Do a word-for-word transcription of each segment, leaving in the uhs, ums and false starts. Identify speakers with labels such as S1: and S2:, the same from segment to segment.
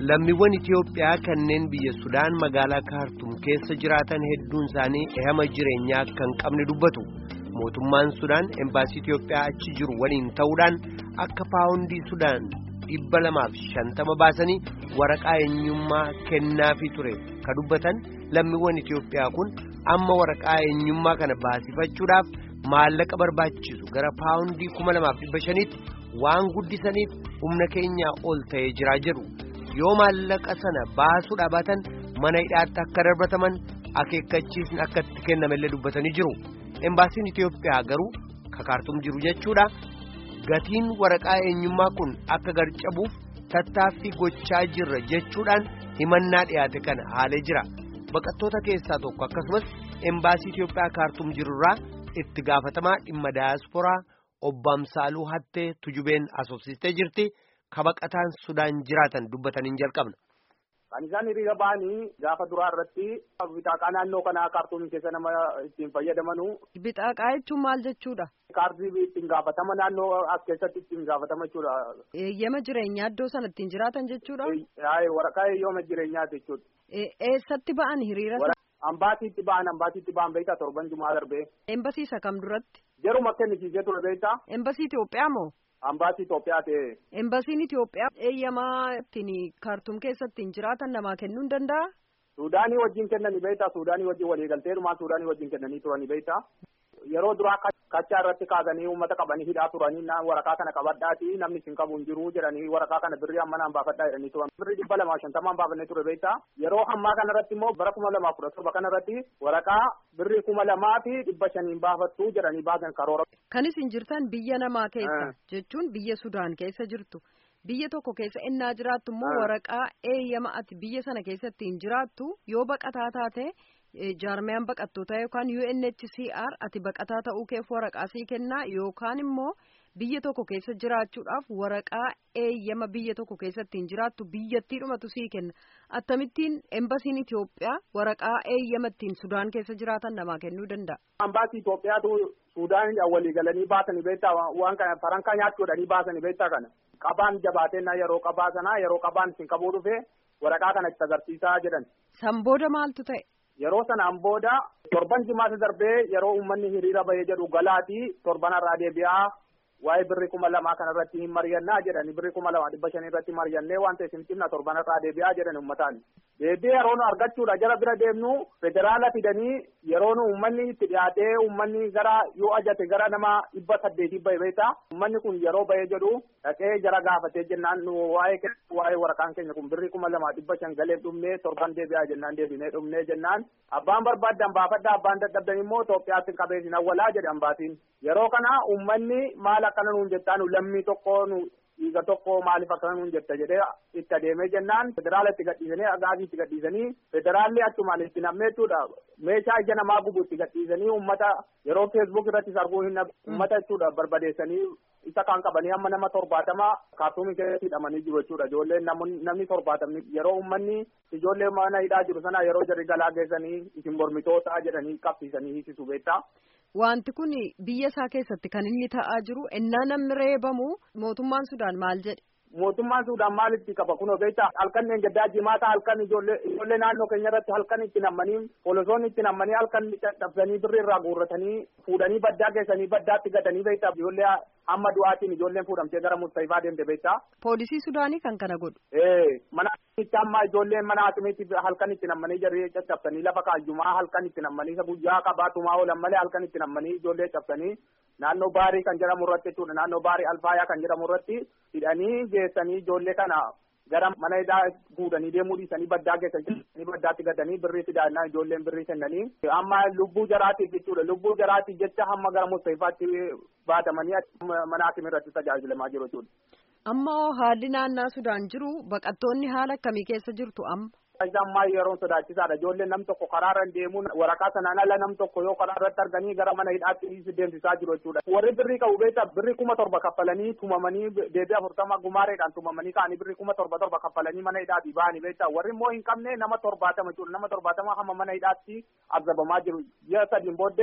S1: Lammiiwwan Itiyoophiyaa kanneen biyya Sudaan magaalaa Kaartum keessa jiraatan hedduun isaanii ehama jireenyaa kan qabne dubbatu. Mootummaan Sudaan embaasii Itiyoophiyaa achi jiru waliin ta'uudhaan akka paawundii Sudaan dhibba lamaaf shantama baasanii waraqaa eenyummaa kennaafii ture ka dubbatan lammiiwwan Itiyoophiyaa kun amma waraqaa eenyummaa kana baasifachuudhaaf maallaqa barbaachisu gara paawundii kuma lamaaf dhibba shaniitti waan guddisaniif humna keenyaa ol ta'ee jiraa jedhu. Yoo maallaqa sana baasuu dhaabatan mana hidhaatti akka darbataman akeekkachiisni akka itti kennamellee dubbatanii jiru. Embaasiin Itiyoophiyaa garuu Kaartum jiru jechuudha. Gatiin waraqaa eenyummaa kun akka garcabuuf tattaaffii gochaa jirra jechuudhaan himannaa dhiyaate kana haalee jira. Baqattoota keessaa tokko akkasumas embaasii Itiyoophiyaa Kaartum jirurraa itti gaafatamaa dhimma daayasporaa obbo Amsaaluu Hattee Tujubeen asoosistee jirti. Kabaqataan Sudaan jiraatan dubbataniin jalqabna.
S2: Kan isaan hiriira ba'anii gaafa duraa irratti bitaaqaa naannoo kanaa kaartuum keessa nama ittiin fayyadamanu.
S3: Bitaaqaa jechuun maal jechuudha?
S2: Kaardii ittiin gaafatama naannoo as keessatti ittiin gaafatama jechuudha.
S3: Eeyyama jireenyaa iddoo sana ittiin jiraatan jechuudha?
S2: Waraqaa eeyyama jireenyaa jechuudha.
S3: Eessatti ba'an hiriira?
S2: Ambaasiitti ba'an ambaasiitti ba'an beektaa torban jumaa darbee.
S3: Embasiisa kam duratti?
S2: Yeruma kennisiisee ture beektaa?
S3: Embasii Itiyoophiyaa moo?
S2: Ambaasii Itoophiyaa ta'e.
S3: Embasiin Itoophiyaa eeyyamaa ittiin Kaartum keessatti ittiin jiraatan namaa kennuu hin danda'a?
S2: Suudaanii wajjin kennanii beektaa? Suudaanii wajjin waliigalteerumaan Suudaanii wajjin kennanii turanii beektaa? Yeroo duraa kachaa irratti kaasanii uummata qabanii hidhaa turanii waraqaa kana qabadhaati namni isin qabu hin jiru jedhanii waraqaa kana birrii ammanaan baafadhaa jedhanii turan. Birrii dhibba lamaa shantamaan baafannee ture beektaa? Yeroo ammaa kana irratti immoo bara kuma lamaa kudha torba kana irratti waraqaa birrii kuma lamaa fi dhibba shaniin baafattuu jedhanii baasan karoora.
S3: Kan isin jirtan biyya namaa keessa jechuun biyya Sudaan keessa jirtu. Biyya tokko keessa innaa jiraattu immoo waraqaa eeyyama ati biyya sana keessatti hin jiraattu yoo baqataa taate. Jaarmiyaan baqattoota yookaan U N H C R ati baqataa ta'uu keef waraqaa sii kennaa yookaan immoo biyya tokko keessa jiraachuudhaaf waraqaa eeyyama biyya tokko keessatti hin jiraattu biyyattii dhumatu sii kenna. Akkamittiin embasiin Itiyoophiyaa waraqaa eeyyama ittiin Sudaan keessa jiraatan namaa kennuu danda'a?
S2: Ambaasii Itoophiyaatu Sudaan walii galanii baasanii beektaa waan kana farankaa nyaachuudhanii baasanii beektaa kana. Qabaan jabaateenna yeroo qabaa sanaa yeroo qabaan isin qabuu dhufee waraqaa kana itti agarsiisaa jedhan.
S3: San booda maaltu ta'e?
S2: Yeroo sanaan booda torban jimaata darbee yeroo uummanni hiriira bahee jedhu galaatii torban irraa deebi'aa waa'ee birrii kuma lamaa kana irratti hin mari'annaa jedhani birrii kuma lamaa dhibba shanii irratti mari'annee waan ta'e isin cimna torban irraa deebi'aa jedhani uummataan. Deebi'ee yeroo nu argachuudha jara bira deemnu federaala fidanii yeroo nu uummanni itti dhiyaatee uummanni gara yoo ajate gara nama dhibba saddeetii bahee beektaa uummanni kun yeroo bahee jedhu dhaqee jara gaafatee jennaan nu waa'ee waa'ee waraqaan keenya kun birrii kuma lamaa dhibba shan galee dhumnee torban deebi'aa jennaan deebinee dhumnee jennaan abbaan barbaaddan baafadda abbaan dadhabdan immoo Itoophiyaatti qabeessin awwalaa jedhe ambaatiin yeroo kana uummanni maal akkana nuun jettaa nu lammii tokko nu dhiiga tokko maaliif akkana nuun jetta jedhee itti adeemee jennaan federaala itti gadhiisanii agaazii itti gadhiisanii federaalli achumaan itti namnee jechuudha meeshaa ija namaa gubu itti gadhiisanii uummata yeroo feesbuuk irrattis arguu hin uummata jechuudha barbadeessanii isa kan qabanii amma nama torbaatama kaartuumii keessatti hidhamanii jiru jechuudha ijoolleen namni torbaatamni yeroo uummanni ijoollee mana hidhaa jiru sana yeroo jarri galaa geessanii isin mormitoota jedhanii qabsiisanii hiisisu beektaa.
S3: Wanti kun biyya isaa keessatti kan inni ta'aa jiru ennaa namni reebamu mootummaan Sudaan maal jedhe?
S2: Mootummaan Sudaan maalitti qaba kunoo beektaa halkan gaddaa jimaata halkan ijoollee ijoollee naannoo keenya irratti halkan itti nammanii poolisoonni itti nammanii halkan dhabsanii birrii irraa guurratanii fuudhanii baddaa geessanii baddaatti gatanii beektaa ijoollee amma du'aatiin ijoolleen fuudhamtee gara Mustafaa deemte beektaa.
S3: Poolisii Sudaanii kan kana godhu.
S2: Ee mana itti amma ijoolleen mana haatimiitti halkan itti nammanii jarri caccabsanii lafa kaayumaa halkan itti nammanii isa guyyaa qabaatumaa oolan malee halkan itti nammanii ijoollee cabsanii naannoo baarii kan jedhamu irratti jechuudha naannoo baarii alfaayaa kan jedhamu irratti hidhanii geessanii ijoollee kana gara mana hidhaa fuudhanii deemuu dhiisanii baddaa geessanii baddaatti gatanii birrii fidaannaa ijoolleen birrii kennanii amma lubbuu jaraatiif jechuudha lubbuu jaraatiif jecha hamma gara Mustafaatti baatamanii mana haakimii irratti tajaajilamaa jiru jechuudha.
S3: Amma haalli naannaa Sudaan jiru baqattoonni haala akkamii keessa jirtu amma?
S2: Ammaa yeroo sodaachisaadha ijoolleen nam tokko karaarra deemuun waraqaa sanaan ala nam tokko yoo karaa irratti arganii gara mana hidhaatti deemsisaa jiru jechuudha. Warri birrii qabu beektaa birrii kuma torba kaffalanii tumamanii deebii afurtama gumaareedhaan tumamanii ka'anii birrii kuma torba torba kaffalanii mana hidhaatti ba'anii beektaa warri immoo hin qabne nama torbaatama jechuudha nama torbaatama hamma mana hidhaatti azabamaa jiru ji'a sadiin booddee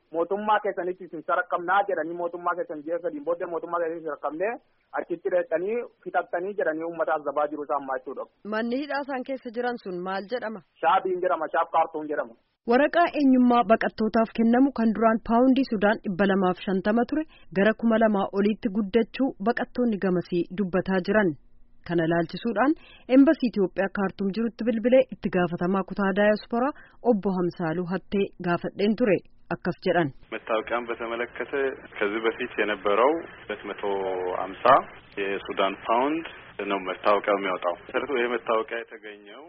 S2: mootummaa keessanitti isin saraqqabnaa jedhanii mootummaa keessan ji'a sadiin booddee mootummaa keessanitti saraqqabnee achitti reettanii fixattanii jedhanii uummataaf zabaa jiru isaan maachuudha.
S3: Manni hidhaa isaan keessa jiran sun maal jedhama?
S2: Shaabiin jedhama, shaaf kaartuun jedhama.
S3: Waraqaa eenyummaa baqattootaaf kennamu kan duraan paawundii Sudaan dhibba lamaaf shantama ture gara kuma lamaa oliitti guddachuu baqattoonni gamasii dubbataa jiran. Kana ilaalchisuudhaan Embasii Itoophiyaa kaartuum jirutti bilbilee itti gaafatamaa kutaa daayasporaa obbo Hamsaaluu Hattee gaafadheen ture. አከስ ጀራን
S4: መታወቂያን በተመለከተ ከዚህ በፊት የነበረው ሁለት መቶ ሃምሳ የሱዳን ፓውንድ ነው መታወቂያው የሚያወጣው ስለዚህ ይሄ መታወቂያ የተገኘው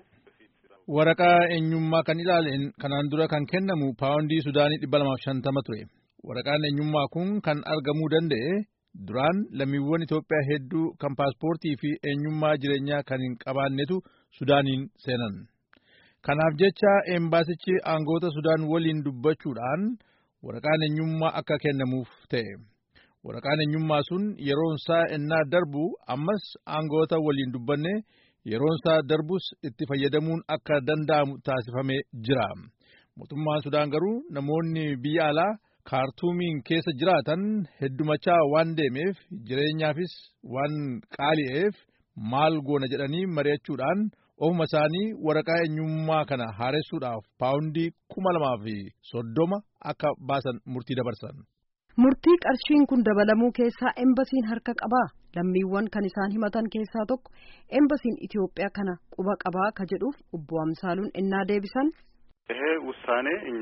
S5: ወረቃ እኙማ ከንላለን ከናንዱራ ካን ከነሙ ፓውንዲ ሱዳኒ ዲበላማፍ ሸንተመ ቱሬ ወረቃን እኙማ ኩን ካን አርገሙ ደንደ ዱራን ለሚወን ኢትዮጵያ ሄዱ ካን ፓስፖርት ፊ እኙማ ጅሬኛ ካን ቀባነቱ ሱዳኒን ሰነን kanaaf jecha embaasichi aangoota Sudaan waliin dubbachuudhaan waraqaan eenyummaa akka kennamuuf ta'e. Waraqaan eenyummaa sun yeroon isaa ennaa darbu ammas aangoota waliin dubbanne yeroon isaa darbus itti fayyadamuun akka danda'amu taasifamee jira. Mootummaan Sudaan garuu namoonni biyya alaa kaartuumiin keessa jiraatan heddumachaa waan deemeef jireenyaafis waan qaali'eef maal goona jedhanii mari'achuudhaan ofuma isaanii waraqaa eenyummaa kana haaressuudhaaf paawundii kuma lamaa fi soddoma akka baasan murtii dabarsan.
S3: Murtii qarshiin kun dabalamuu keessaa embasiin harka qabaa lammiiwwan kan isaan himatan keessaa tokko embasiin Itoophiyaa kana quba qabaa ka jedhuuf obbo Amsaaluun ennaa deebisan.
S4: ይሄ ውሳኔ እኛ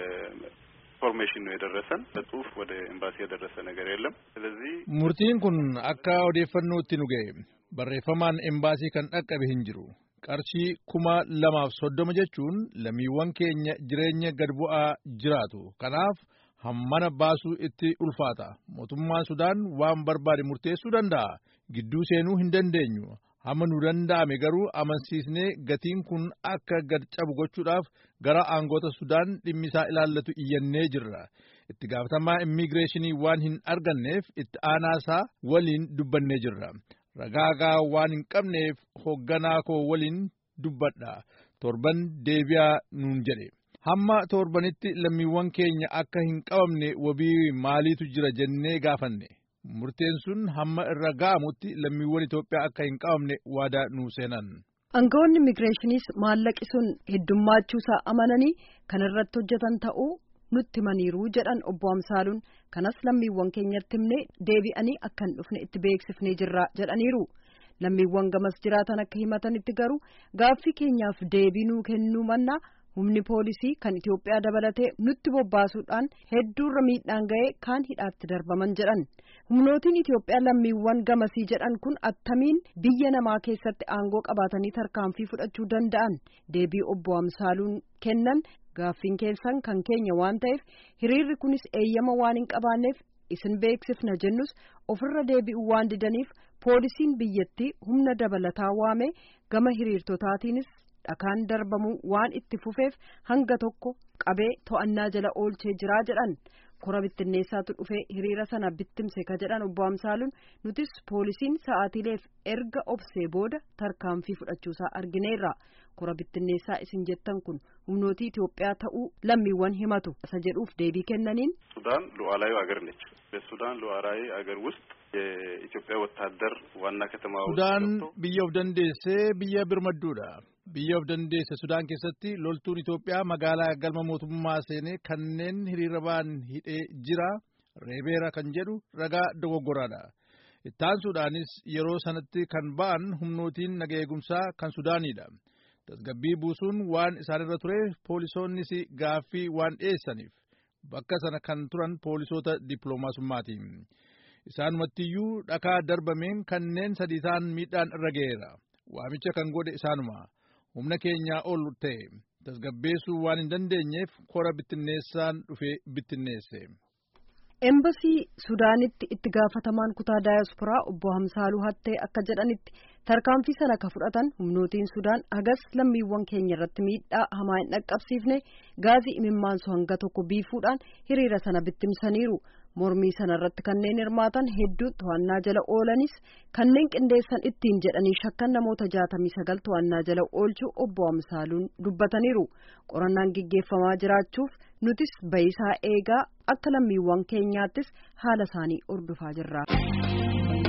S4: በኢንፎርሜሽን ነው የደረሰን በጽሁፍ ወደ ኤምባሲ የደረሰ ነገር የለም ስለዚህ
S5: murtiin kun akka odeeffannootti nu ga'e barreeffamaan embaasii kan dhaqqabe hin jiru. qarshii kuma lamaaf soddoma jechuun lammiiwwan keenya jireenya gad bu'aa jiraatu kanaaf hammana baasuu itti ulfaata mootummaan Sudaan waan barbaade murteessuu danda'a gidduu seenuu hin dandeenyu hamma nu danda'ame garuu amansiisnee gatiin kun akka gad cabu gochuudhaaf gara aangoota Sudaan dhimmisaa ilaallatu iyyannee jirra itti gaafatamaa immigireeshinii waan hin arganneef itti aanaasaa waliin dubbannee jirra. Ragaagaa waan hin qabneef hoogganaa koo waliin dubbadha torban deebi'aa nuun jedhe hamma torbanitti lammiiwwan keenya akka hin qabamne wabii maaliitu jira jennee gaafanne murteen sun hamma irra ga'amutti lammiiwwan Itoophiyaa akka hin qabamne waadaa nuu seenan.
S3: Aangawoonni immigireeshiniis maallaqi sun heddummachuusaa amananii kan irratti hojjetan ta'uu nutti maniiruu jedhan obbo Amsaaluun kanas lammiiwwan keenyatti himne deebi'anii akka hin dhufne itti beeksifnee jirra jedhaniiru. Lammiiwwan gamas jiraatan akka himatanitti garuu gaaffii keenyaaf deebii nuu kennuu mannaa humni poolisii kan Itoophiyaa dabalatee nutti bobbaasuudhaan hedduurra miidhaan ga'ee kaan hidhaatti darbaman jedhan. Humnootiin Itoophiyaa lammiiwwan gamasii jedhan kun attamiin biyya namaa keessatti aangoo qabaatanii tarkaanfii fudhachuu danda'an deebii obbo Amsaaluun kennan. Gaaffiin keessan kan keenya waan ta'eef hiriirri kunis eeyyama waan hin qabaanneef isin beeksifna jennus ofirra deebi'uu waan didaniif poolisiin biyyattii humna dabalataa waame gama hiriirtotaatiinis dhakaan darbamuu waan itti fufeef hanga tokko qabee to'annaa jala oolchee jiraa jedhan. Kora bittinneessaatu dhufee hiriira sana bittimse ka jedhan obbo Amsaaluun nutis poolisiin sa'aatiileef erga obsee booda tarkaanfii fudhachuusaa argineerra. Kora bittinneessaa isin jettan kun humnootii Itoophiyaa ta'uu lammiiwwan himatu isa jedhuuf deebii kennaniin
S4: ሱዳን ሉዓላዊ አገር ነች በሱዳን ሉዓላዊ አገር ውስጥ የኢትዮጵያ ወታደር ዋና ከተማ
S5: ሱዳን biyya of dandeessee biyya birmadduudha biyya of dandeesse Sudaan keessatti loltuun Itoophiyaa magaalaa galma mootummaa seenee kanneen hiriira ba'an hidhee jira reebeera kan jedhu ragaa dogoggoraadha. Ittaansuudhaanis yeroo sanatti kan ba'an humnootiin nagaa eegumsaa kan Sudaanidha. Tasgabbii buusuun waan isaanirra ture poolisoonnis gaaffii waan dhiyeessaniif bakka sana kan turan poolisoota dippiloomaasummaati. Isaanumattiyyuu dhakaa darbameen kanneen sadii ta'an miidhaan irra ga'eera. Waamicha kan godhe isaanuma humna keenyaa ol ta'e tasgabbeessuu waan hin dandeenyeef kora bittinneessaan dhufee bittinneesse.
S3: Embasii Sudaanitti itti gaafatamaan kutaa daayasporaa obbo Hamsaaluu Hattee akka jedhanitti tarkaanfii sana ka fudhatan humnootiin Sudaan hagas lammiiwwan keenya irratti miidhaa hamaa hin dhaqqabsiifne gaazii imimmaansu hanga tokko biifuudhaan hiriira sana bittimsaniiru. mormii sanarratti kanneen hirmaatan hedduu to'annaa jala oolanis kanneen qindeessan ittiin jedhanii shakkan namoota jaatamii sagal to'annaa jala oolchuu obbo Amsaaluun dubbataniiru. Qorannaan gaggeeffamaa jiraachuuf nutis bayisaa eegaa akka lammiiwwan keenyaattis haala isaanii ordufaa jirra.